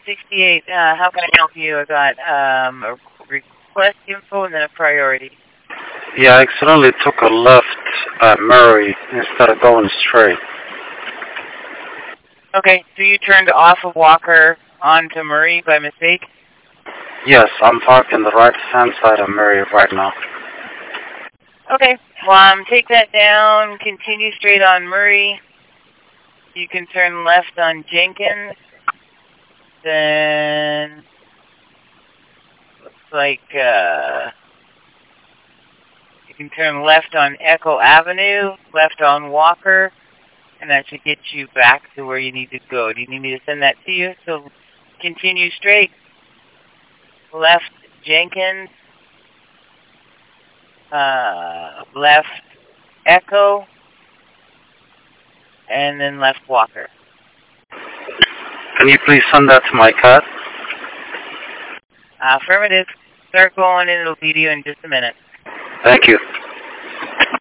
1068. How can I help you? I got a request info and then a priority. Yeah, I accidentally took a left at Murray instead of going straight. Okay, so you turned off of Walker onto Murray by mistake? Yes, I'm parked on the right-hand side of Murray right now. Okay, well, take that down, continue straight on Murray. You can turn left on Jenkins. Then, looks like you can turn left on Echo Avenue, left on Walker, and that should get you back to where you need to go. Do you need me to send that to you? So continue straight, left Jenkins, left Echo, and then left Walker. Can you please send that to my cat? Affirmative. Start going and it'll be to you in just a minute. Thank you.